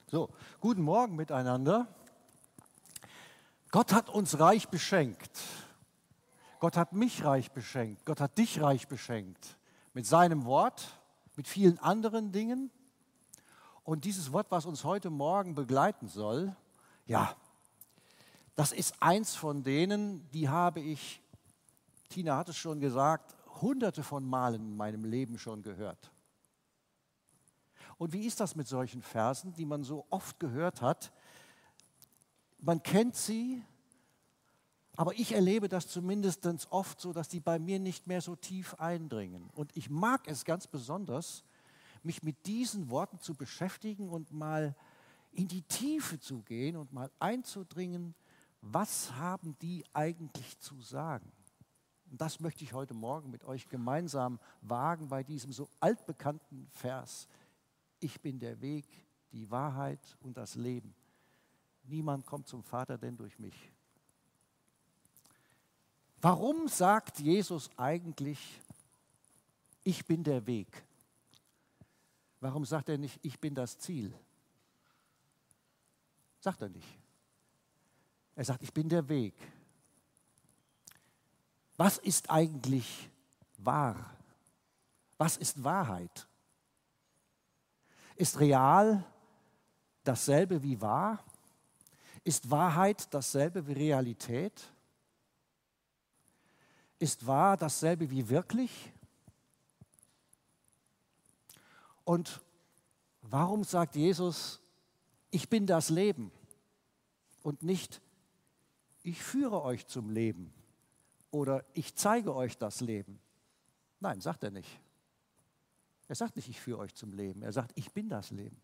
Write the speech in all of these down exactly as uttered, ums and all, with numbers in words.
So, guten Morgen miteinander. Gott hat uns reich beschenkt. Gott hat mich reich beschenkt. Gott hat dich reich beschenkt. Mit seinem Wort, mit vielen anderen Dingen. Und dieses Wort, was uns heute Morgen begleiten soll, ja, das ist eins von denen, die habe ich, Tina hat es schon gesagt, hunderte von Malen in meinem Leben schon gehört. Und wie ist das mit solchen Versen, die man so oft gehört hat? Man kennt sie, aber ich erlebe das zumindest oft so, dass die bei mir nicht mehr so tief eindringen. Und ich mag es ganz besonders, mich mit diesen Worten zu beschäftigen und mal in die Tiefe zu gehen und mal einzudringen, was haben die eigentlich zu sagen? Und das möchte ich heute Morgen mit euch gemeinsam wagen bei diesem so altbekannten Vers. Ich bin der Weg, die Wahrheit und das Leben. Niemand kommt zum Vater denn durch mich. Warum sagt Jesus eigentlich, ich bin der Weg? Warum sagt er nicht, ich bin das Ziel? Sagt er nicht. Er sagt, ich bin der Weg. Was ist eigentlich wahr? Was ist Wahrheit? Ist real dasselbe wie wahr? Ist Wahrheit dasselbe wie Realität? Ist wahr dasselbe wie wirklich? Und warum sagt Jesus, ich bin das Leben und nicht, ich führe euch zum Leben oder ich zeige euch das Leben? Nein, sagt er nicht. Er sagt nicht, ich führe euch zum Leben. Er sagt, ich bin das Leben.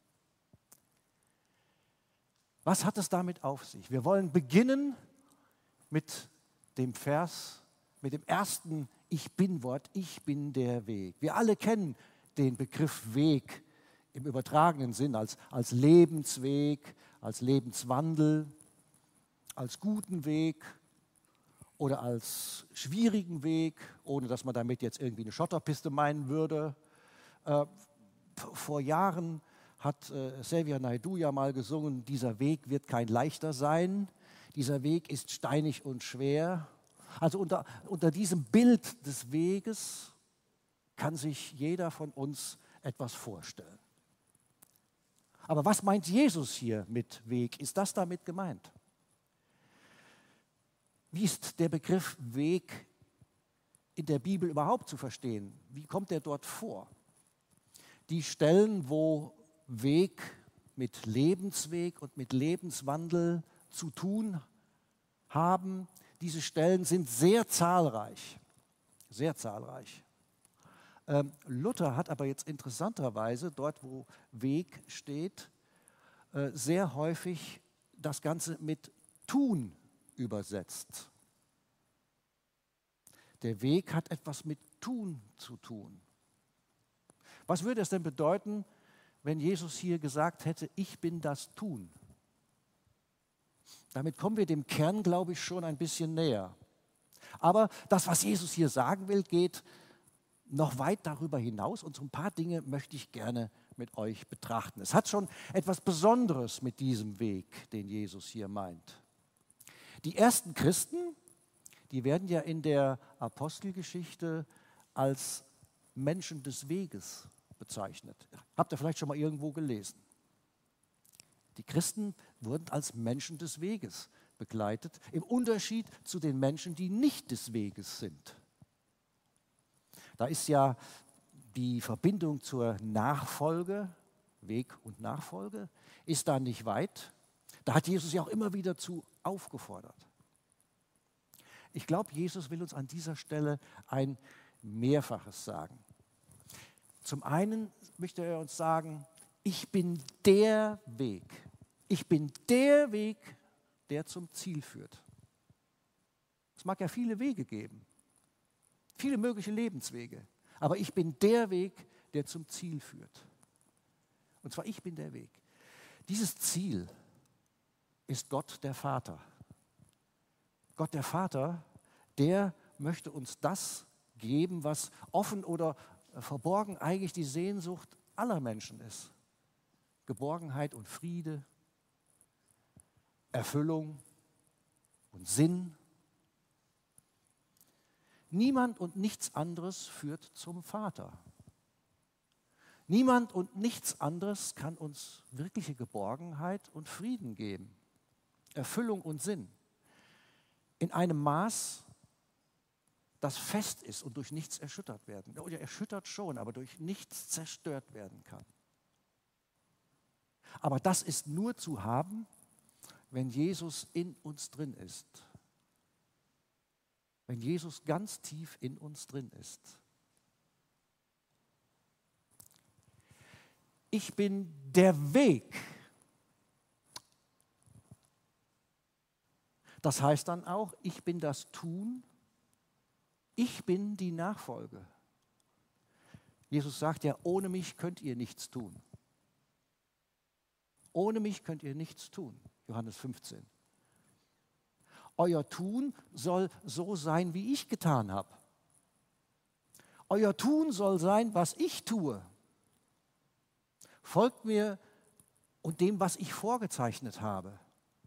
Was hat es damit auf sich? Wir wollen beginnen mit dem Vers, mit dem ersten Ich bin-Wort, ich bin der Weg. Wir alle kennen den Begriff Weg im übertragenen Sinn als, als Lebensweg, als Lebenswandel, als guten Weg oder als schwierigen Weg, ohne dass man damit jetzt irgendwie eine Schotterpiste meinen würde. Äh, vor Jahren hat äh, Xavier Naidoo ja mal gesungen, dieser Weg wird kein leichter sein, dieser Weg ist steinig und schwer. Also unter, unter diesem Bild des Weges kann sich jeder von uns etwas vorstellen. Aber was meint Jesus hier mit Weg? Ist das damit gemeint? Wie ist der Begriff Weg in der Bibel überhaupt zu verstehen? Wie kommt er dort vor? Die Stellen, wo Weg mit Lebensweg und mit Lebenswandel zu tun haben, diese Stellen sind sehr zahlreich, sehr zahlreich. Ähm, Luther hat aber jetzt interessanterweise, dort wo Weg steht, äh, sehr häufig das Ganze mit tun übersetzt. Der Weg hat etwas mit tun zu tun. Was würde es denn bedeuten, wenn Jesus hier gesagt hätte, ich bin das Tun? Damit kommen wir dem Kern, glaube ich, schon ein bisschen näher. Aber das, was Jesus hier sagen will, geht noch weit darüber hinaus und so ein paar Dinge möchte ich gerne mit euch betrachten. Es hat schon etwas Besonderes mit diesem Weg, den Jesus hier meint. Die ersten Christen, die werden ja in der Apostelgeschichte als Menschen des Weges bezeichnet. Habt ihr vielleicht schon mal irgendwo gelesen? Die Christen wurden als Menschen des Weges begleitet, im Unterschied zu den Menschen, die nicht des Weges sind. Da ist ja die Verbindung zur Nachfolge, Weg und Nachfolge, ist da nicht weit. Da hat Jesus ja auch immer wieder zu aufgefordert. Ich glaube, Jesus will uns an dieser Stelle ein Mehrfaches sagen. Zum einen möchte er uns sagen, ich bin der Weg. Ich bin der Weg, der zum Ziel führt. Es mag ja viele Wege geben, viele mögliche Lebenswege, aber ich bin der Weg, der zum Ziel führt. Und zwar ich bin der Weg. Dieses Ziel ist Gott der Vater. Gott der Vater, der möchte uns das geben, was offen oder verborgen eigentlich die Sehnsucht aller Menschen ist. Geborgenheit und Friede, Erfüllung und Sinn. Niemand und nichts anderes führt zum Vater. Niemand und nichts anderes kann uns wirkliche Geborgenheit und Frieden geben, Erfüllung und Sinn. In einem Maß, das fest ist und durch nichts erschüttert werden. Oder erschüttert schon, aber durch nichts zerstört werden kann. Aber das ist nur zu haben, wenn Jesus in uns drin ist. Wenn Jesus ganz tief in uns drin ist. Ich bin der Weg. Das heißt dann auch, ich bin das Tun, ich bin die Nachfolge. Jesus sagt ja, ohne mich könnt ihr nichts tun. Ohne mich könnt ihr nichts tun. Johannes fünfzehn. Euer Tun soll so sein, wie ich getan habe. Euer Tun soll sein, was ich tue. Folgt mir und dem, was ich vorgezeichnet habe.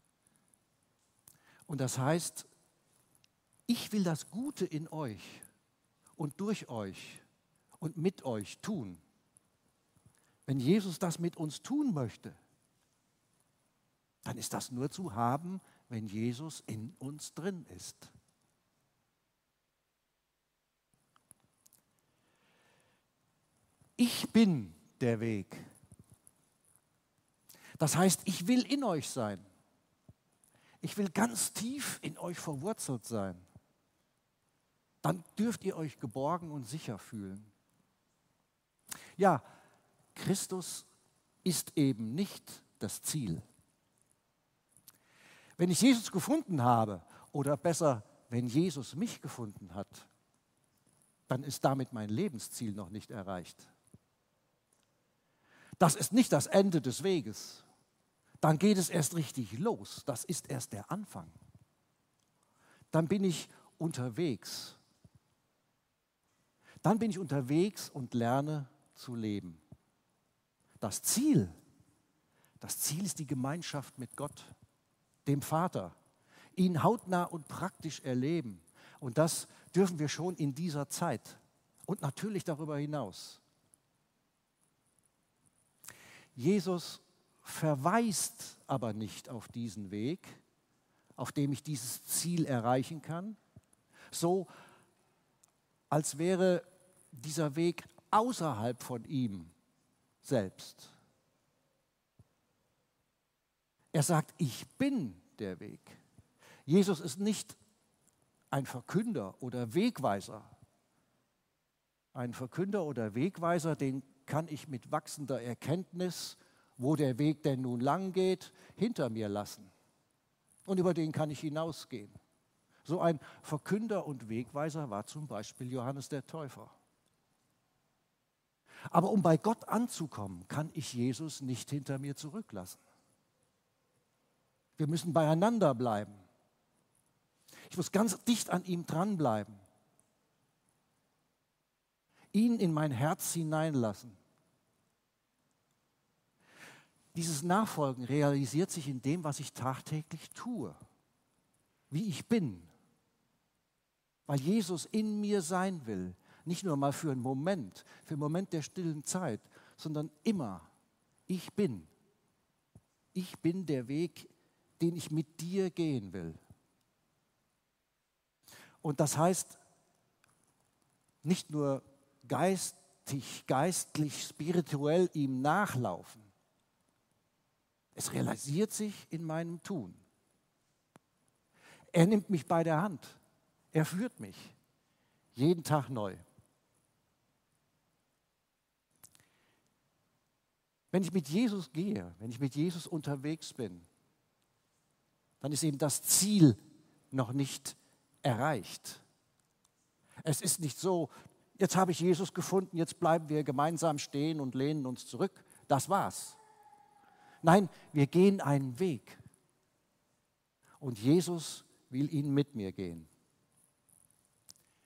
Und das heißt, ich will das Gute in euch und durch euch und mit euch tun. Wenn Jesus das mit uns tun möchte, dann ist das nur zu haben, wenn Jesus in uns drin ist. Ich bin der Weg. Das heißt, ich will in euch sein. Ich will ganz tief in euch verwurzelt sein. Dann dürft ihr euch geborgen und sicher fühlen. Ja, Christus ist eben nicht das Ziel. Wenn ich Jesus gefunden habe, oder besser, wenn Jesus mich gefunden hat, dann ist damit mein Lebensziel noch nicht erreicht. Das ist nicht das Ende des Weges. Dann geht es erst richtig los. Das ist erst der Anfang. Dann bin ich unterwegs. Dann bin ich unterwegs und lerne zu leben. Das Ziel, das Ziel ist die Gemeinschaft mit Gott, dem Vater. Ihn hautnah und praktisch erleben. Und das dürfen wir schon in dieser Zeit und natürlich darüber hinaus. Jesus verweist aber nicht auf diesen Weg, auf dem ich dieses Ziel erreichen kann, so als wäre dieser Weg außerhalb von ihm selbst. Er sagt, ich bin der Weg. Jesus ist nicht ein Verkünder oder Wegweiser. Ein Verkünder oder Wegweiser, den kann ich mit wachsender Erkenntnis, wo der Weg denn nun lang geht, hinter mir lassen. Und über den kann ich hinausgehen. So ein Verkünder und Wegweiser war zum Beispiel Johannes der Täufer. Aber um bei Gott anzukommen, kann ich Jesus nicht hinter mir zurücklassen. Wir müssen beieinander bleiben. Ich muss ganz dicht an ihm dranbleiben. Ihn in mein Herz hineinlassen. Dieses Nachfolgen realisiert sich in dem, was ich tagtäglich tue, wie ich bin, weil Jesus in mir sein will, nicht nur mal für einen Moment, für einen Moment der stillen Zeit, sondern immer, ich bin. Ich bin der Weg, den ich mit dir gehen will. Und das heißt, nicht nur geistig, geistlich, spirituell ihm nachlaufen. Es realisiert sich in meinem Tun. Er nimmt mich bei der Hand. Er führt mich jeden Tag neu. Wenn ich mit Jesus gehe, wenn ich mit Jesus unterwegs bin, dann ist eben das Ziel noch nicht erreicht. Es ist nicht so, jetzt habe ich Jesus gefunden, jetzt bleiben wir gemeinsam stehen und lehnen uns zurück. Das war's. Nein, wir gehen einen Weg. Und Jesus will ihn mit mir gehen.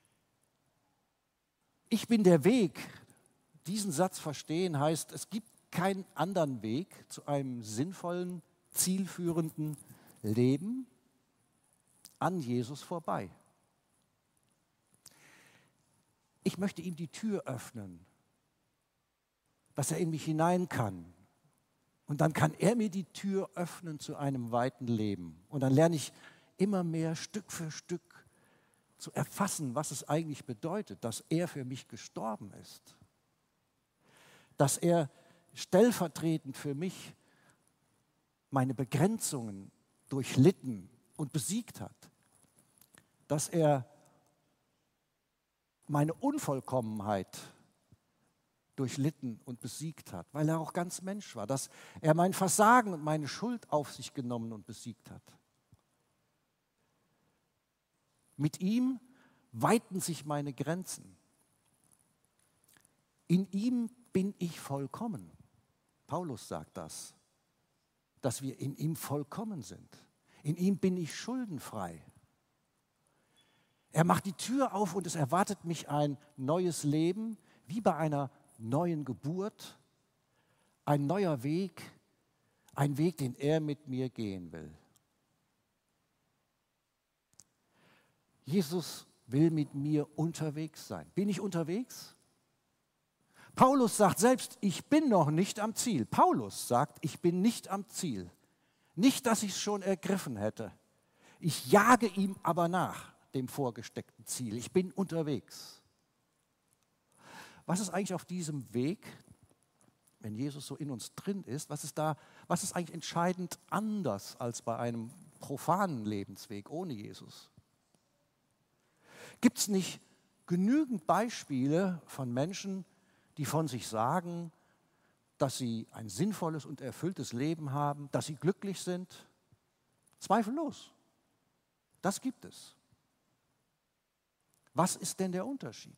Ich bin der Weg. Diesen Satz verstehen heißt, es gibt keinen anderen Weg zu einem sinnvollen, zielführenden Leben an Jesus vorbei. Ich möchte ihm die Tür öffnen, dass er in mich hinein kann. Und dann kann er mir die Tür öffnen zu einem weiten Leben. Und dann lerne ich immer mehr Stück für Stück zu erfassen, was es eigentlich bedeutet, dass er für mich gestorben ist. Dass er stellvertretend für mich meine Begrenzungen durchlitten und besiegt hat. Dass er meine Unvollkommenheit durchlitten und besiegt hat, weil er auch ganz Mensch war. Dass er mein Versagen und meine Schuld auf sich genommen und besiegt hat. Mit ihm weiten sich meine Grenzen. In ihm bin ich vollkommen. Paulus sagt das, dass wir in ihm vollkommen sind. In ihm bin ich schuldenfrei. Er macht die Tür auf und es erwartet mich ein neues Leben, wie bei einer neuen Geburt, ein neuer Weg, ein Weg, den er mit mir gehen will. Jesus will mit mir unterwegs sein. Bin ich unterwegs? Paulus sagt selbst, ich bin noch nicht am Ziel. Paulus sagt, ich bin nicht am Ziel. Nicht, dass ich es schon ergriffen hätte. Ich jage ihm aber nach, dem vorgesteckten Ziel. Ich bin unterwegs. Was ist eigentlich auf diesem Weg, wenn Jesus so in uns drin ist, was ist da, was ist eigentlich entscheidend anders als bei einem profanen Lebensweg ohne Jesus? Gibt es nicht genügend Beispiele von Menschen, die von sich sagen, dass sie ein sinnvolles und erfülltes Leben haben, dass sie glücklich sind? Zweifellos. Das gibt es. Was ist denn der Unterschied?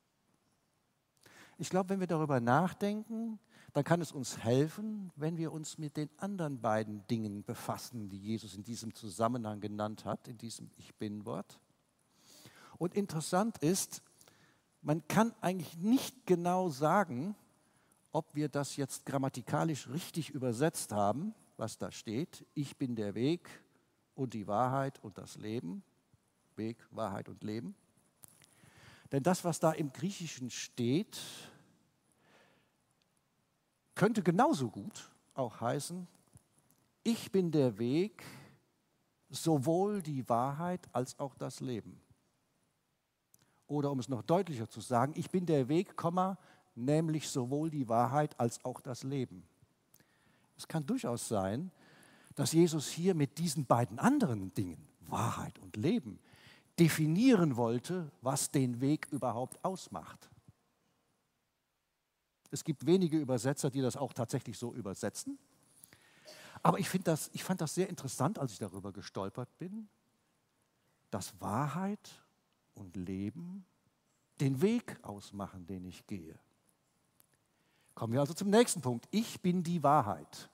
Ich glaube, wenn wir darüber nachdenken, dann kann es uns helfen, wenn wir uns mit den anderen beiden Dingen befassen, die Jesus in diesem Zusammenhang genannt hat, in diesem Ich Bin-Wort. Und interessant ist, man kann eigentlich nicht genau sagen, ob wir das jetzt grammatikalisch richtig übersetzt haben, was da steht. Ich bin der Weg und die Wahrheit und das Leben. Weg, Wahrheit und Leben. Denn das, was da im Griechischen steht, könnte genauso gut auch heißen, ich bin der Weg, sowohl die Wahrheit als auch das Leben. Oder um es noch deutlicher zu sagen, ich bin der Weg, nämlich sowohl die Wahrheit als auch das Leben. Es kann durchaus sein, dass Jesus hier mit diesen beiden anderen Dingen, Wahrheit und Leben, definieren wollte, was den Weg überhaupt ausmacht. Es gibt wenige Übersetzer, die das auch tatsächlich so übersetzen. Aber ich, finde das, ich fand das sehr interessant, als ich darüber gestolpert bin, dass Wahrheit und Leben den Weg ausmachen, den ich gehe. Kommen wir also zum nächsten Punkt. Ich bin die Wahrheit.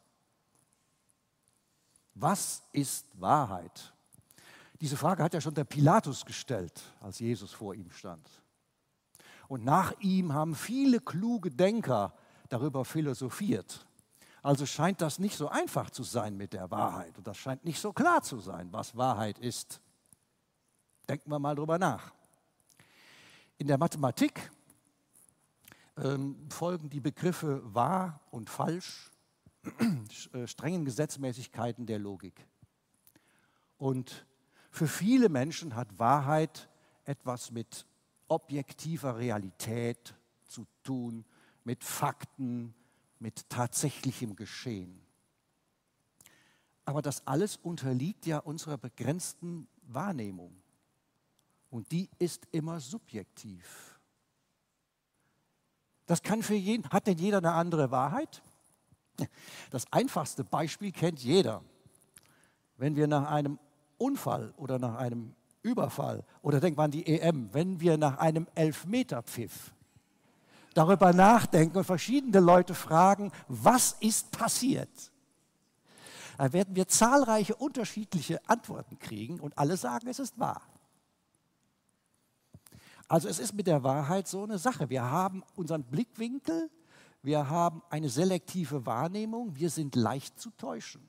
Was ist Wahrheit? Diese Frage hat ja schon der Pilatus gestellt, als Jesus vor ihm stand. Und nach ihm haben viele kluge Denker darüber philosophiert. Also scheint das nicht so einfach zu sein mit der Wahrheit. Und das scheint nicht so klar zu sein, was Wahrheit ist. Denken wir mal drüber nach. In der Mathematik ähm, folgen die Begriffe wahr und falsch strengen Gesetzmäßigkeiten der Logik. Und für viele Menschen hat Wahrheit etwas mit objektiver Realität zu tun, mit Fakten, mit tatsächlichem Geschehen. Aber das alles unterliegt ja unserer begrenzten Wahrnehmung. Und die ist immer subjektiv. Das kann für jeden, hat denn jeder eine andere Wahrheit? Das einfachste Beispiel kennt jeder. Wenn wir nach einem Unfall oder nach einem Überfall oder denkt man an die E M, wenn wir nach einem Elfmeterpfiff darüber nachdenken und verschiedene Leute fragen, was ist passiert? Da werden wir zahlreiche unterschiedliche Antworten kriegen und alle sagen, es ist wahr. Also es ist mit der Wahrheit so eine Sache. Wir haben unseren Blickwinkel, Wir haben eine selektive Wahrnehmung, wir sind leicht zu täuschen.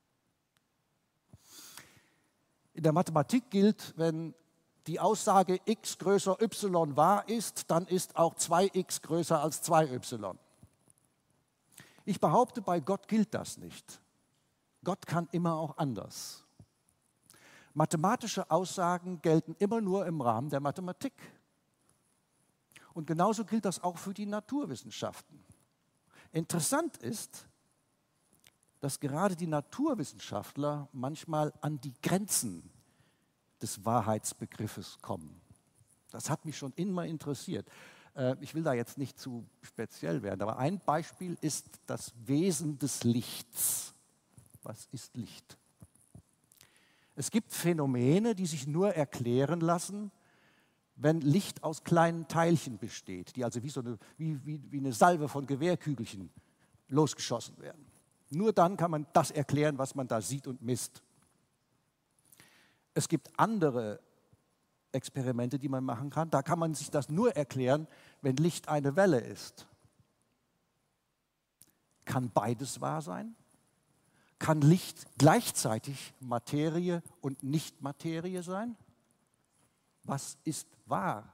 In der Mathematik gilt, wenn die Aussage x größer y wahr ist, dann ist auch zwei x größer als zwei y. Ich behaupte, bei Gott gilt das nicht. Gott kann immer auch anders. Mathematische Aussagen gelten immer nur im Rahmen der Mathematik. Und genauso gilt das auch für die Naturwissenschaften. Interessant ist, dass gerade die Naturwissenschaftler manchmal an die Grenzen des Wahrheitsbegriffes kommen. Das hat mich schon immer interessiert. Ich will da jetzt nicht zu speziell werden, aber ein Beispiel ist das Wesen des Lichts. Was ist Licht? Es gibt Phänomene, die sich nur erklären lassen, wenn Licht aus kleinen Teilchen besteht, die also wie, so eine, wie, wie, wie eine Salve von Gewehrkügelchen losgeschossen werden. Nur dann kann man das erklären, was man da sieht und misst. Es gibt andere Experimente, die man machen kann. Da kann man sich das nur erklären, wenn Licht eine Welle ist. Kann beides wahr sein? Kann Licht gleichzeitig Materie und Nicht-Materie sein? Was ist wahr?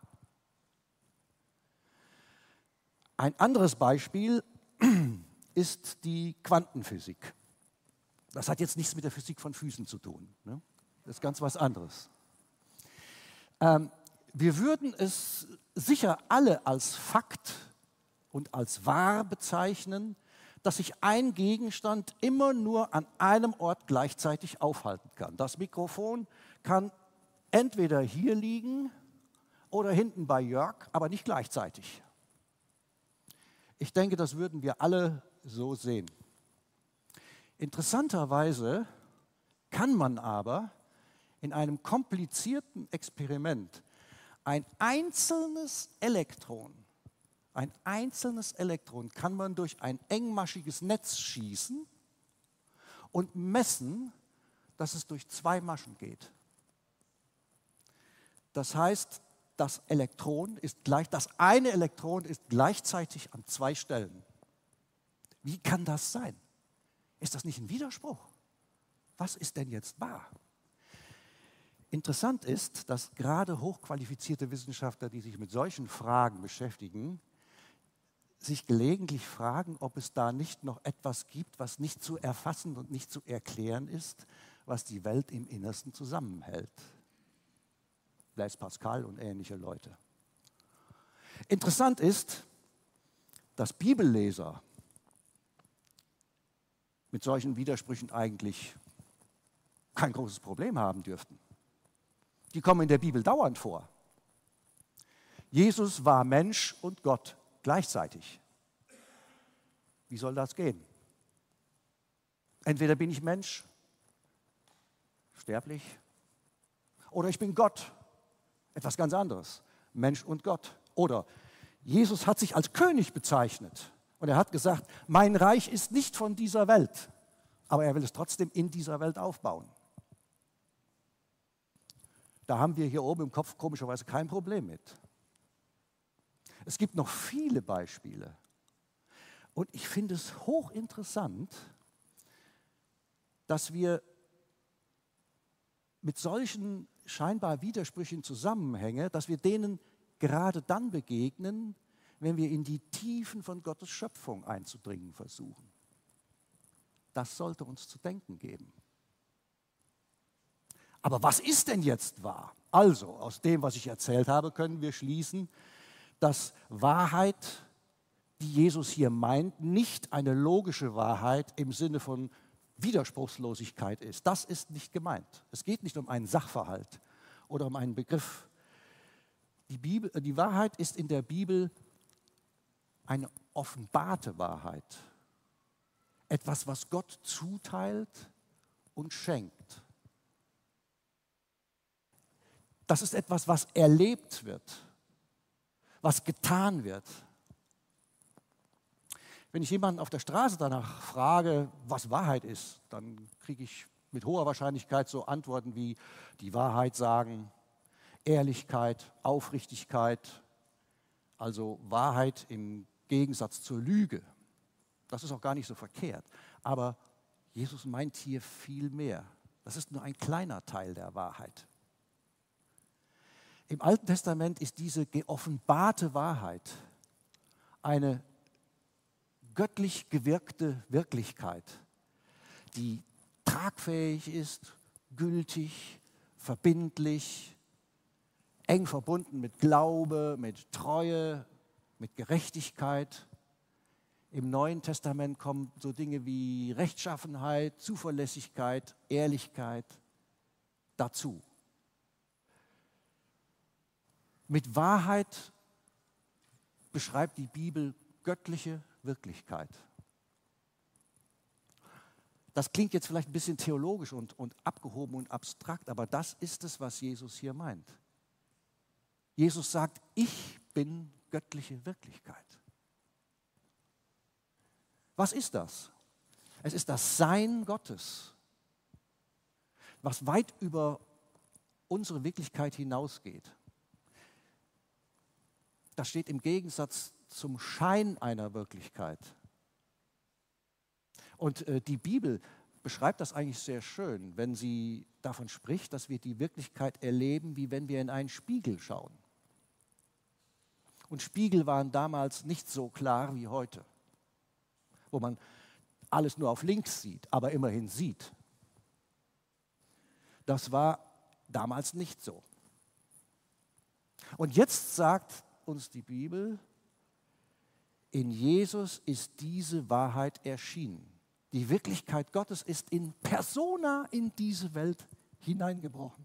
Ein anderes Beispiel ist die Quantenphysik. Das hat jetzt nichts mit der Physik von Füßen zu tun. Ne? Das ist ganz was anderes. Ähm, wir würden es sicher alle als Fakt und als wahr bezeichnen, dass sich ein Gegenstand immer nur an einem Ort gleichzeitig aufhalten kann. Das Mikrofon kann entweder hier liegen oder hinten bei Jörg, aber nicht gleichzeitig. Ich denke, das würden wir alle so sehen. Interessanterweise kann man aber in einem komplizierten Experiment ein einzelnes Elektron, ein einzelnes Elektron kann man durch ein engmaschiges Netz schießen und messen, dass es durch zwei Maschen geht. Das heißt, das Elektron ist gleich, das eine Elektron ist gleichzeitig an zwei Stellen. Wie kann das sein? Ist das nicht ein Widerspruch? Was ist denn jetzt wahr? Interessant ist, dass gerade hochqualifizierte Wissenschaftler, die sich mit solchen Fragen beschäftigen, sich gelegentlich fragen, ob es da nicht noch etwas gibt, was nicht zu erfassen und nicht zu erklären ist, was die Welt im Innersten zusammenhält. Blaise Pascal und ähnliche Leute. Interessant ist, dass Bibelleser mit solchen Widersprüchen eigentlich kein großes Problem haben dürften. Die kommen in der Bibel dauernd vor. Jesus war Mensch und Gott gleichzeitig. Wie soll das gehen? Entweder bin ich Mensch, sterblich, oder ich bin Gott, etwas ganz anderes, Mensch und Gott. Oder Jesus hat sich als König bezeichnet und er hat gesagt, mein Reich ist nicht von dieser Welt, aber er will es trotzdem in dieser Welt aufbauen. Da haben wir hier oben im Kopf komischerweise kein Problem mit. Es gibt noch viele Beispiele. Und ich finde es hochinteressant, dass wir mit solchen scheinbar widersprüchlichen Zusammenhängen, dass wir denen gerade dann begegnen, wenn wir in die Tiefen von Gottes Schöpfung einzudringen versuchen. Das sollte uns zu denken geben. Aber was ist denn jetzt wahr? Also, aus dem, was ich erzählt habe, können wir schließen, dass Wahrheit, die Jesus hier meint, nicht eine logische Wahrheit im Sinne von Widerspruchslosigkeit ist. Das ist nicht gemeint. Es geht nicht um einen Sachverhalt oder um einen Begriff. Die, Bibel, die Wahrheit ist in der Bibel eine offenbarte Wahrheit. Etwas, was Gott zuteilt und schenkt. Das ist etwas, was erlebt wird, was getan wird. Wenn ich jemanden auf der Straße danach frage, was Wahrheit ist, dann kriege ich mit hoher Wahrscheinlichkeit so Antworten wie die Wahrheit sagen, Ehrlichkeit, Aufrichtigkeit, also Wahrheit im Gegensatz zur Lüge. Das ist auch gar nicht so verkehrt. Aber Jesus meint hier viel mehr. Das ist nur ein kleiner Teil der Wahrheit. Im Alten Testament ist diese geoffenbarte Wahrheit eine göttlich gewirkte Wirklichkeit, die tragfähig ist, gültig, verbindlich, eng verbunden mit Glaube, mit Treue, mit Gerechtigkeit. Im Neuen Testament kommen so Dinge wie Rechtschaffenheit, Zuverlässigkeit, Ehrlichkeit dazu. Mit Wahrheit beschreibt die Bibel göttliche Wirklichkeit. Das klingt jetzt vielleicht ein bisschen theologisch und, und abgehoben und abstrakt, aber das ist es, was Jesus hier meint. Jesus sagt, ich bin göttliche Wirklichkeit. Was ist das? Es ist das Sein Gottes, was weit über unsere Wirklichkeit hinausgeht. Das steht im Gegensatz zum Schein einer Wirklichkeit. Und äh, die Bibel beschreibt das eigentlich sehr schön, wenn sie davon spricht, dass wir die Wirklichkeit erleben, wie wenn wir in einen Spiegel schauen. Und Spiegel waren damals nicht so klar wie heute, wo man alles nur auf links sieht, aber immerhin sieht. Das war damals nicht so. Und jetzt sagt uns die Bibel, in Jesus ist diese Wahrheit erschienen. Die Wirklichkeit Gottes ist in persona in diese Welt hineingebrochen.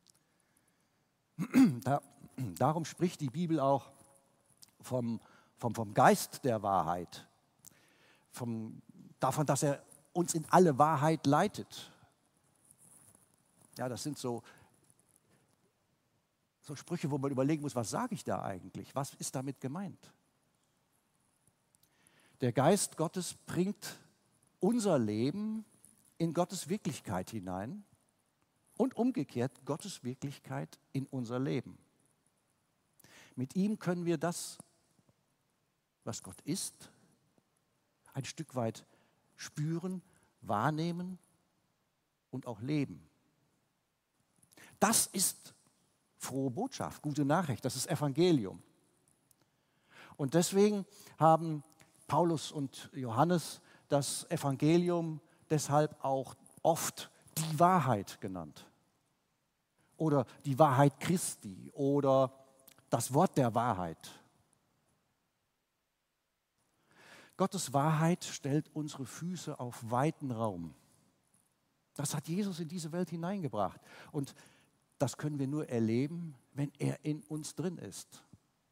Da, darum spricht die Bibel auch vom, vom, vom Geist der Wahrheit, vom, davon, dass er uns in alle Wahrheit leitet. Ja, das sind so So Sprüche, wo man überlegen muss, was sage ich da eigentlich? Was ist damit gemeint? Der Geist Gottes bringt unser Leben in Gottes Wirklichkeit hinein und umgekehrt Gottes Wirklichkeit in unser Leben. Mit ihm können wir das, was Gott ist, ein Stück weit spüren, wahrnehmen und auch leben. Das ist frohe Botschaft, gute Nachricht, das ist Evangelium. Und deswegen haben Paulus und Johannes das Evangelium deshalb auch oft die Wahrheit genannt. Oder die Wahrheit Christi oder das Wort der Wahrheit. Gottes Wahrheit stellt unsere Füße auf weiten Raum. Das hat Jesus in diese Welt hineingebracht. Und das können wir nur erleben, wenn er in uns drin ist.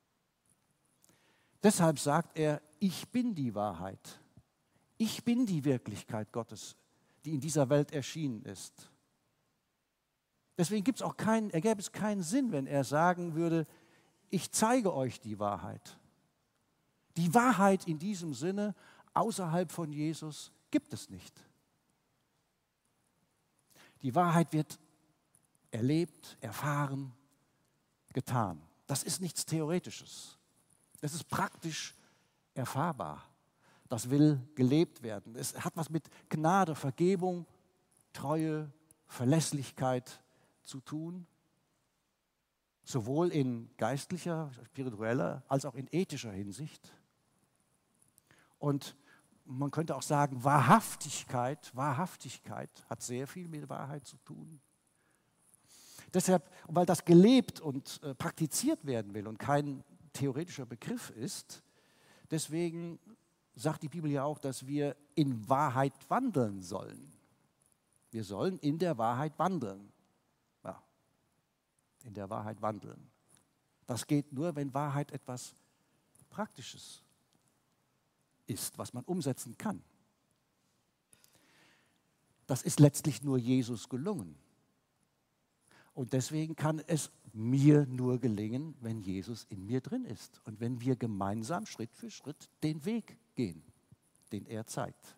Deshalb sagt er, ich bin die Wahrheit. Ich bin die Wirklichkeit Gottes, die in dieser Welt erschienen ist. Deswegen gibt es auch keinen, ergäbe es keinen Sinn, wenn er sagen würde, ich zeige euch die Wahrheit. Die Wahrheit in diesem Sinne außerhalb von Jesus gibt es nicht. Die Wahrheit wird erlebt, erfahren, getan. Das ist nichts Theoretisches. Das ist praktisch erfahrbar. Das will gelebt werden. Es hat was mit Gnade, Vergebung, Treue, Verlässlichkeit zu tun. Sowohl in geistlicher, spiritueller als auch in ethischer Hinsicht. Und man könnte auch sagen, Wahrhaftigkeit, Wahrhaftigkeit hat sehr viel mit Wahrheit zu tun. Deshalb, weil das gelebt und äh, praktiziert werden will und kein theoretischer Begriff ist, deswegen sagt die Bibel ja auch, dass wir in Wahrheit wandeln sollen. Wir sollen in der Wahrheit wandeln. Ja, in der Wahrheit wandeln. Das geht nur, wenn Wahrheit etwas Praktisches ist, was man umsetzen kann. Das ist letztlich nur Jesus gelungen. Und deswegen kann es mir nur gelingen, wenn Jesus in mir drin ist und wenn wir gemeinsam Schritt für Schritt den Weg gehen, den er zeigt.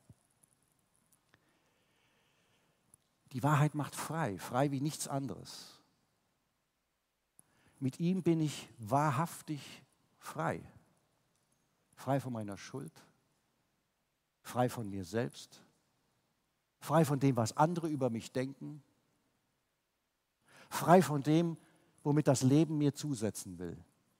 Die Wahrheit macht frei, frei wie nichts anderes. Mit ihm bin ich wahrhaftig frei. frei von meiner Schuld, frei von mir selbst, frei von dem, was andere über mich denken, frei von dem, womit das Leben mir zusetzen will.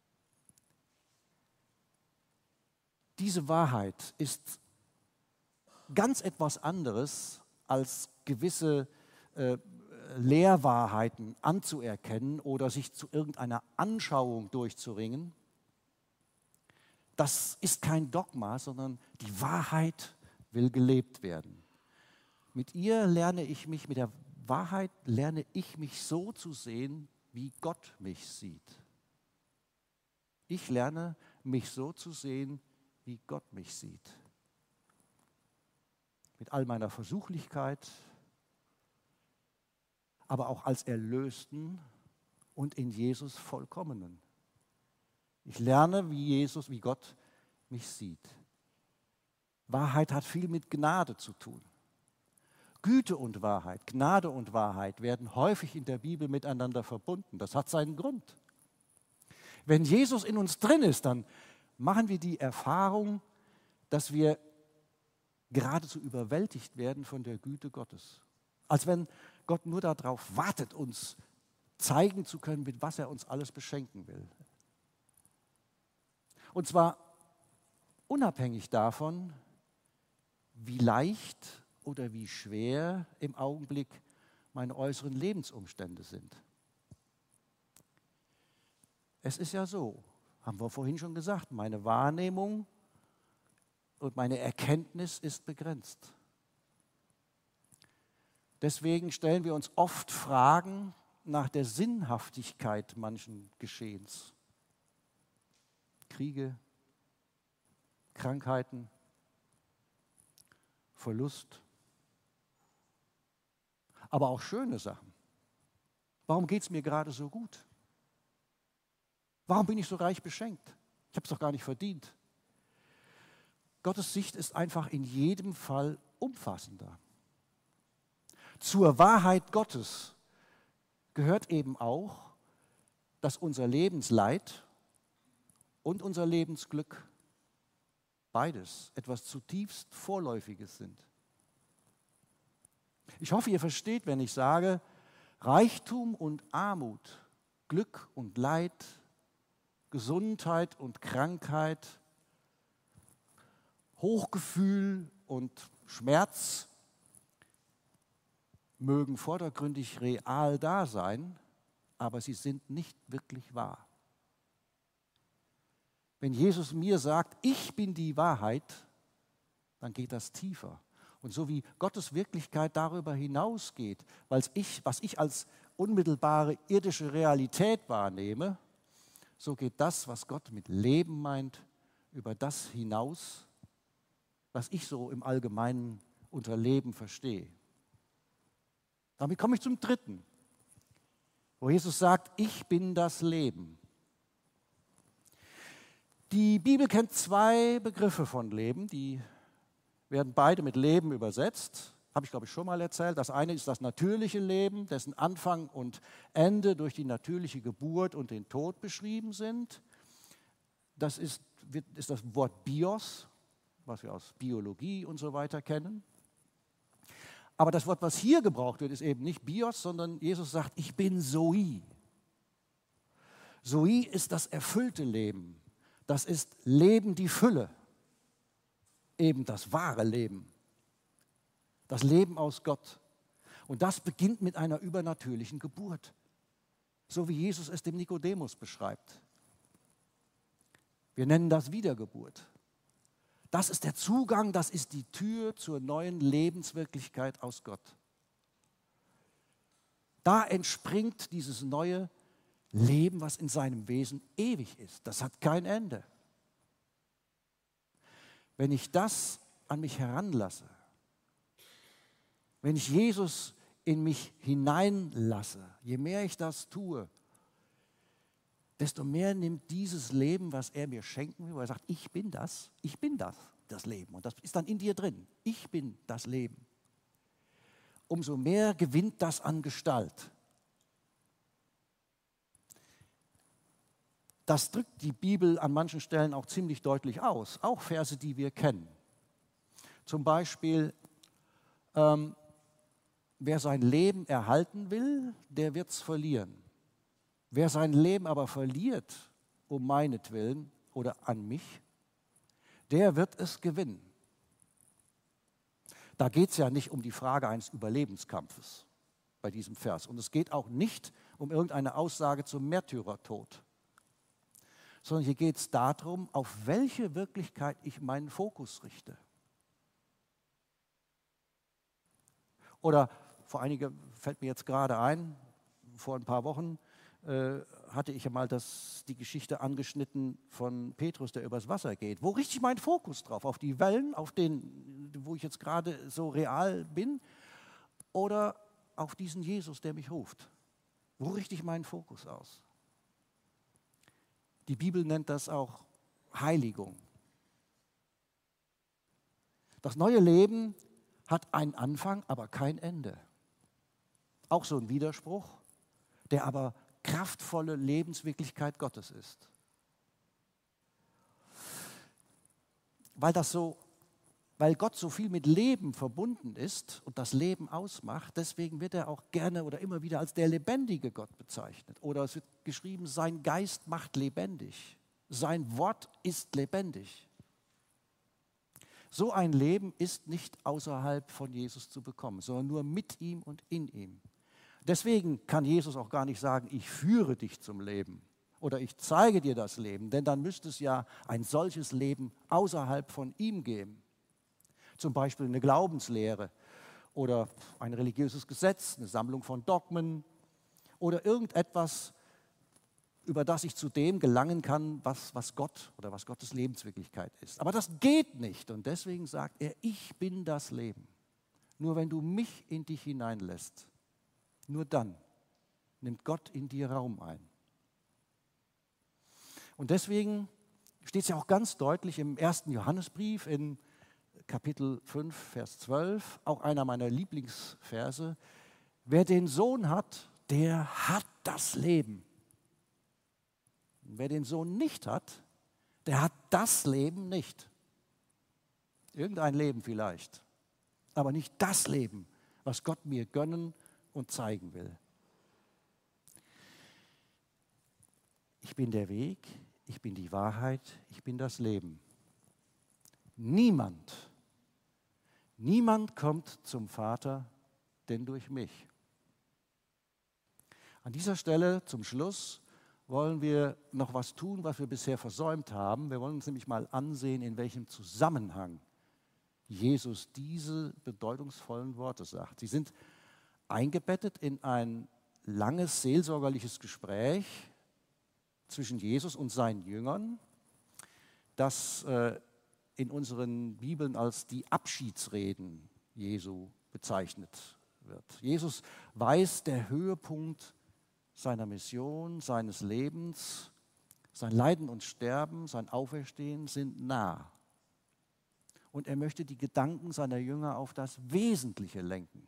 Diese Wahrheit ist ganz etwas anderes als gewisse äh, Lehrwahrheiten anzuerkennen oder sich zu irgendeiner Anschauung durchzuringen. Das ist kein Dogma, sondern die Wahrheit will gelebt werden. Mit ihr lerne ich mich, mit der Wahrheit lerne ich mich so zu sehen, wie Gott mich sieht. Ich lerne mich so zu sehen, wie Gott mich sieht. Mit all meiner Versuchlichkeit, aber auch als Erlösten und in Jesus Vollkommenen. Ich lerne, wie Jesus, wie Gott mich sieht. Wahrheit hat viel mit Gnade zu tun. Güte und Wahrheit, Gnade und Wahrheit werden häufig in der Bibel miteinander verbunden. Das hat seinen Grund. Wenn Jesus in uns drin ist, dann machen wir die Erfahrung, dass wir geradezu überwältigt werden von der Güte Gottes. Als wenn Gott nur darauf wartet, uns zeigen zu können, mit was er uns alles beschenken will. Und zwar unabhängig davon, wie leicht oder wie schwer im Augenblick meine äußeren Lebensumstände sind. Es ist ja so, haben wir vorhin schon gesagt, meine Wahrnehmung und meine Erkenntnis ist begrenzt. Deswegen stellen wir uns oft Fragen nach der Sinnhaftigkeit manchen Geschehens. Kriege, Krankheiten, Verlust, aber auch schöne Sachen. Warum geht es mir gerade so gut? Warum bin ich so reich beschenkt? Ich habe es doch gar nicht verdient. Gottes Sicht ist einfach in jedem Fall umfassender. Zur Wahrheit Gottes gehört eben auch, dass unser Lebensleid und unser Lebensglück beides etwas zutiefst Vorläufiges sind. Ich hoffe, ihr versteht, wenn ich sage, Reichtum und Armut, Glück und Leid, Gesundheit und Krankheit, Hochgefühl und Schmerz mögen vordergründig real da sein, aber sie sind nicht wirklich wahr. Wenn Jesus mir sagt, ich bin die Wahrheit, dann geht das tiefer. Und so wie Gottes Wirklichkeit darüber hinausgeht, weil ich, was ich als unmittelbare irdische Realität wahrnehme, so geht das, was Gott mit Leben meint, über das hinaus, was ich so im Allgemeinen unter Leben verstehe. Damit komme ich zum Dritten, wo Jesus sagt, ich bin das Leben. Die Bibel kennt zwei Begriffe von Leben, die werden beide mit Leben übersetzt. Habe ich, glaube ich, schon mal erzählt. Das eine ist das natürliche Leben, dessen Anfang und Ende durch die natürliche Geburt und den Tod beschrieben sind. Das ist, ist das Wort Bios, was wir aus Biologie und so weiter kennen. Aber das Wort, was hier gebraucht wird, ist eben nicht Bios, sondern Jesus sagt, ich bin Zoe. Zoe ist das erfüllte Leben. Das ist Leben die Fülle. Eben das wahre Leben. Das Leben aus Gott. Und das beginnt mit einer übernatürlichen Geburt. So wie Jesus es dem Nikodemus beschreibt. Wir nennen das Wiedergeburt. Das ist der Zugang, das ist die Tür zur neuen Lebenswirklichkeit aus Gott. Da entspringt dieses neue Leben, was in seinem Wesen ewig ist. Das hat kein Ende. Wenn ich das an mich heranlasse, wenn ich Jesus in mich hineinlasse, je mehr ich das tue, desto mehr nimmt dieses Leben, was er mir schenken will, weil er sagt, ich bin das, ich bin das, das Leben. Und das ist dann in dir drin. Ich bin das Leben. Umso mehr gewinnt das an Gestalt. Das drückt die Bibel an manchen Stellen auch ziemlich deutlich aus, auch Verse, die wir kennen. Zum Beispiel, ähm, wer sein Leben erhalten will, der wird es verlieren. Wer sein Leben aber verliert, um meinetwillen oder an mich, der wird es gewinnen. Da geht es ja nicht um die Frage eines Überlebenskampfes bei diesem Vers. Und es geht auch nicht um irgendeine Aussage zum Märtyrertod, sondern hier geht es darum, auf welche Wirklichkeit ich meinen Fokus richte. Oder vor einiger, fällt mir jetzt gerade ein, vor ein paar Wochen äh, hatte ich einmal das, die Geschichte angeschnitten von Petrus, der übers Wasser geht. Wo richte ich meinen Fokus drauf? Auf die Wellen, auf den, wo ich jetzt gerade so real bin? Oder auf diesen Jesus, der mich ruft? Wo richte ich meinen Fokus aus? Die Bibel nennt das auch Heiligung. Das neue Leben hat einen Anfang, aber kein Ende. Auch so ein Widerspruch, der aber kraftvolle Lebenswirklichkeit Gottes ist. Weil das so, weil Gott so viel mit Leben verbunden ist und das Leben ausmacht, deswegen wird er auch gerne oder immer wieder als der lebendige Gott bezeichnet. Oder es wird geschrieben, sein Geist macht lebendig. Sein Wort ist lebendig. So ein Leben ist nicht außerhalb von Jesus zu bekommen, sondern nur mit ihm und in ihm. Deswegen kann Jesus auch gar nicht sagen, ich führe dich zum Leben oder ich zeige dir das Leben, denn dann müsste es ja ein solches Leben außerhalb von ihm geben. Zum Beispiel eine Glaubenslehre oder ein religiöses Gesetz, eine Sammlung von Dogmen oder irgendetwas, über das ich zu dem gelangen kann, was, was Gott oder was Gottes Lebenswirklichkeit ist. Aber das geht nicht und deswegen sagt er, ich bin das Leben. Nur wenn du mich in dich hineinlässt, nur dann nimmt Gott in dir Raum ein. Und deswegen steht es ja auch ganz deutlich im ersten Johannesbrief in Kapitel fünf, Vers zwölf, auch einer meiner Lieblingsverse, wer den Sohn hat, der hat das Leben. Und wer den Sohn nicht hat, der hat das Leben nicht. Irgendein Leben vielleicht, aber nicht das Leben, was Gott mir gönnen und zeigen will. Ich bin der Weg, ich bin die Wahrheit, ich bin das Leben. Niemand, niemand kommt zum Vater, denn durch mich. An dieser Stelle zum Schluss wollen wir noch was tun, was wir bisher versäumt haben. Wir wollen uns nämlich mal ansehen, in welchem Zusammenhang Jesus diese bedeutungsvollen Worte sagt. Sie sind eingebettet in ein langes seelsorgerliches Gespräch zwischen Jesus und seinen Jüngern, das äh, in unseren Bibeln als die Abschiedsreden Jesu bezeichnet wird. Jesus weiß, der Höhepunkt seiner Mission, seines Lebens, sein Leiden und Sterben, sein Auferstehen sind nah. Und er möchte die Gedanken seiner Jünger auf das Wesentliche lenken.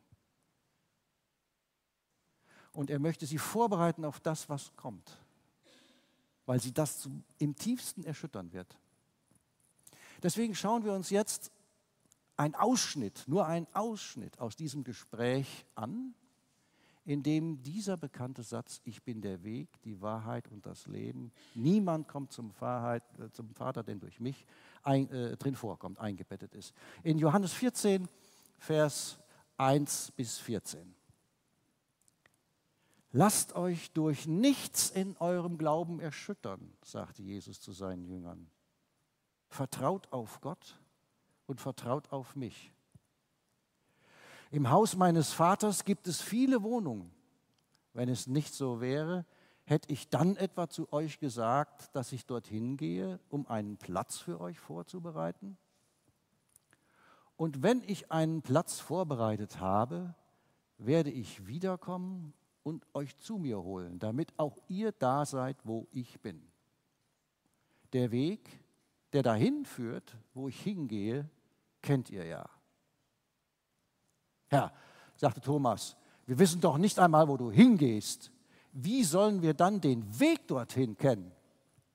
Und er möchte sie vorbereiten auf das, was kommt, weil sie das zum, im tiefsten erschüttern wird. Deswegen schauen wir uns jetzt einen Ausschnitt, nur einen Ausschnitt aus diesem Gespräch an, in dem dieser bekannte Satz, ich bin der Weg, die Wahrheit und das Leben, niemand kommt zum, Wahrheit, äh, zum Vater, denn durch mich ein, äh, drin vorkommt, eingebettet ist. In Johannes vierzehn, Vers eins bis vierzehn. Lasst euch durch nichts in eurem Glauben erschüttern, sagte Jesus zu seinen Jüngern. Vertraut auf Gott und vertraut auf mich. Im Haus meines Vaters gibt es viele Wohnungen. Wenn es nicht so wäre, hätte ich dann etwa zu euch gesagt, dass ich dorthin gehe, um einen Platz für euch vorzubereiten? Und wenn ich einen Platz vorbereitet habe, werde ich wiederkommen und euch zu mir holen, damit auch ihr da seid, wo ich bin. Der Weg, der dahin führt, wo ich hingehe, kennt ihr ja. Herr, sagte Thomas, wir wissen doch nicht einmal, wo du hingehst. Wie sollen wir dann den Weg dorthin kennen?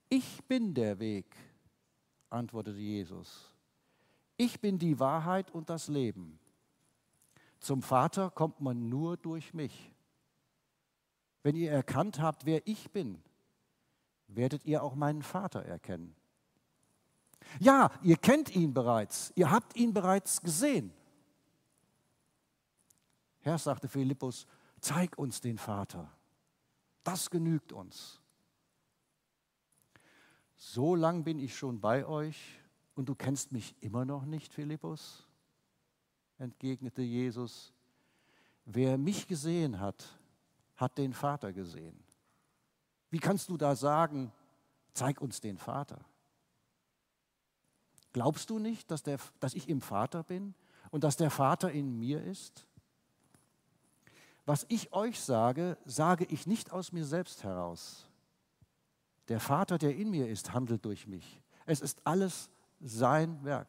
Ich bin der Weg, antwortete Jesus. Ich bin die Wahrheit und das Leben. Zum Vater kommt man nur durch mich. Wenn ihr erkannt habt, wer ich bin, werdet ihr auch meinen Vater erkennen. Ja, ihr kennt ihn bereits, ihr habt ihn bereits gesehen. Herr, sagte Philippus, zeig uns den Vater. Das genügt uns. So lang bin ich schon bei euch und du kennst mich immer noch nicht, Philippus? Entgegnete Jesus. Wer mich gesehen hat, hat den Vater gesehen. Wie kannst du da sagen, zeig uns den Vater? Glaubst du nicht, dass, der, dass ich im Vater bin und dass der Vater in mir ist? Was ich euch sage, sage ich nicht aus mir selbst heraus. Der Vater, der in mir ist, handelt durch mich. Es ist alles sein Werk.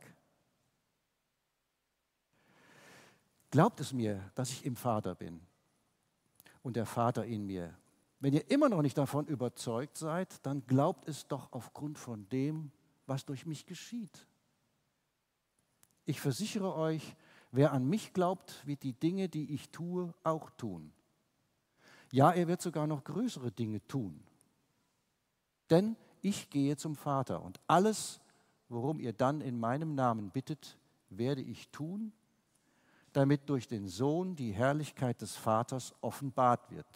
Glaubt es mir, dass ich im Vater bin und der Vater in mir. Wenn ihr immer noch nicht davon überzeugt seid, dann glaubt es doch aufgrund von dem, was durch mich geschieht. Ich versichere euch, wer an mich glaubt, wird die Dinge, die ich tue, auch tun. Ja, er wird sogar noch größere Dinge tun. Denn ich gehe zum Vater und alles, worum ihr dann in meinem Namen bittet, werde ich tun, damit durch den Sohn die Herrlichkeit des Vaters offenbart wird.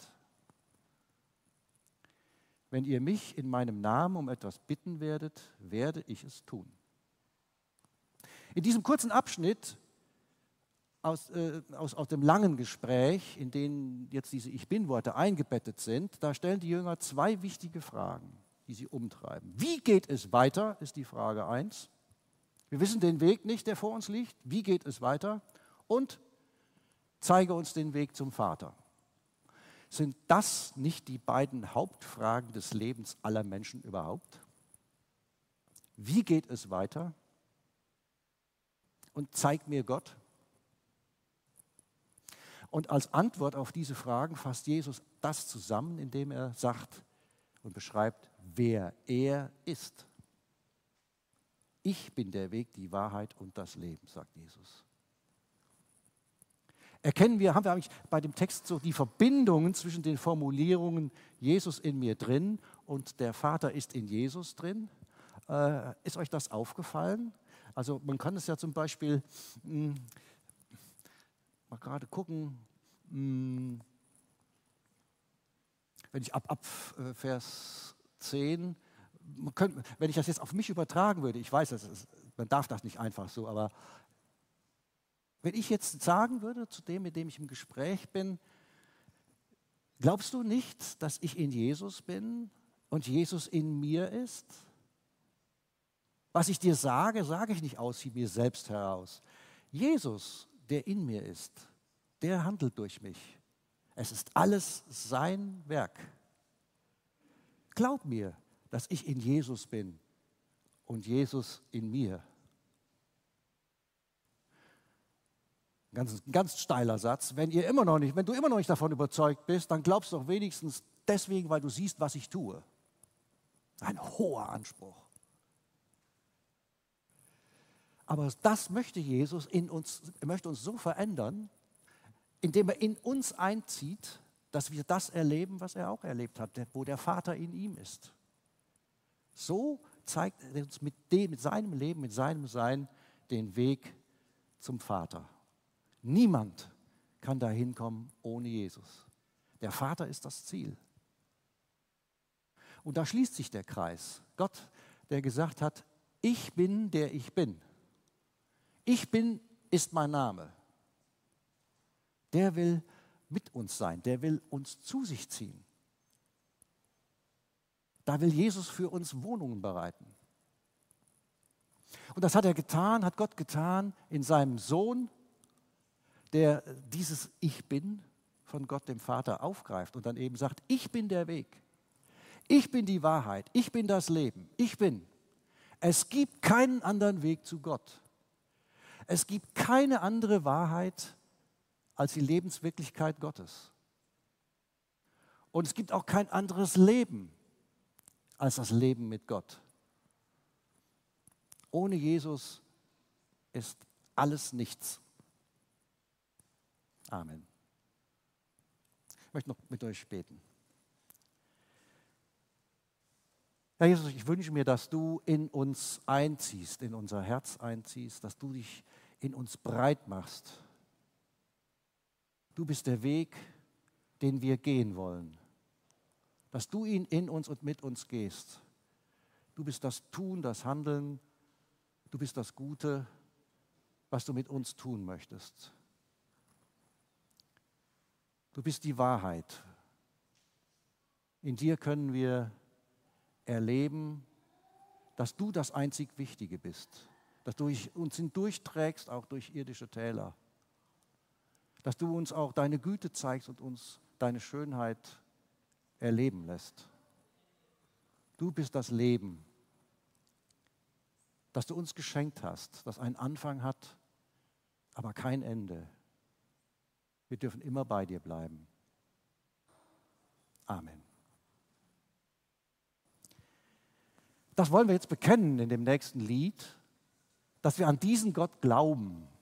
Wenn ihr mich in meinem Namen um etwas bitten werdet, werde ich es tun. In diesem kurzen Abschnitt aus, äh, aus, aus dem langen Gespräch, in dem jetzt diese Ich-Bin-Worte eingebettet sind, da stellen die Jünger zwei wichtige Fragen, die sie umtreiben. Wie geht es weiter, ist die Frage eins. Wir wissen den Weg nicht, der vor uns liegt. Wie geht es weiter? Und zeige uns den Weg zum Vater. Sind das nicht die beiden Hauptfragen des Lebens aller Menschen überhaupt? Wie geht es weiter? Und zeig mir Gott. Und als Antwort auf diese Fragen fasst Jesus das zusammen, indem er sagt und beschreibt, wer er ist. Ich bin der Weg, die Wahrheit und das Leben, sagt Jesus. Erkennen wir, haben wir eigentlich bei dem Text so die Verbindungen zwischen den Formulierungen Jesus in mir drin und der Vater ist in Jesus drin? Äh, ist euch das aufgefallen? Also man kann es ja zum Beispiel mh, mal gerade gucken, mh, wenn ich ab, ab äh, Vers zehn, man könnte, wenn ich das jetzt auf mich übertragen würde, ich weiß, das ist, man darf das nicht einfach so, aber wenn ich jetzt sagen würde zu dem, mit dem ich im Gespräch bin, glaubst du nicht, dass ich in Jesus bin und Jesus in mir ist? Was ich dir sage, sage ich nicht aus mir selbst heraus. Jesus, der in mir ist, der handelt durch mich. Es ist alles sein Werk. Glaub mir, dass ich in Jesus bin und Jesus in mir. Ganz, ein ganz steiler Satz. Wenn ihr immer noch nicht, wenn du immer noch nicht davon überzeugt bist, dann glaubst du doch wenigstens deswegen, weil du siehst, was ich tue. Ein hoher Anspruch. Aber das möchte Jesus in uns, er möchte uns so verändern, indem er in uns einzieht, dass wir das erleben, was er auch erlebt hat, wo der Vater in ihm ist. So zeigt er uns mit, dem, mit seinem Leben, mit seinem Sein den Weg zum Vater. Niemand kann da hinkommen ohne Jesus. Der Vater ist das Ziel. Und da schließt sich der Kreis. Gott, der gesagt hat, ich bin, der ich bin. Ich bin ist mein Name. Der will mit uns sein, der will uns zu sich ziehen. Da will Jesus für uns Wohnungen bereiten. Und das hat er getan, hat Gott getan in seinem Sohn, der dieses Ich Bin von Gott dem Vater aufgreift und dann eben sagt, ich bin der Weg, ich bin die Wahrheit, ich bin das Leben, ich bin. Es gibt keinen anderen Weg zu Gott. Es gibt keine andere Wahrheit als die Lebenswirklichkeit Gottes. Und es gibt auch kein anderes Leben als das Leben mit Gott. Ohne Jesus ist alles nichts. Amen. Ich möchte noch mit euch beten. Herr Jesus, ich wünsche mir, dass du in uns einziehst, in unser Herz einziehst, dass du dich in uns breit machst. Du bist der Weg, den wir gehen wollen. Dass du ihn in uns und mit uns gehst. Du bist das Tun, das Handeln. Du bist das Gute, was du mit uns tun möchtest. Du bist die Wahrheit. In dir können wir erleben, dass du das einzig Wichtige bist. Dass du uns hindurchträgst, auch durch irdische Täler. Dass du uns auch deine Güte zeigst und uns deine Schönheit erleben lässt. Du bist das Leben, das du uns geschenkt hast, das einen Anfang hat, aber kein Ende. Wir dürfen immer bei dir bleiben. Amen. Das wollen wir jetzt bekennen in dem nächsten Lied, dass wir an diesen Gott glauben.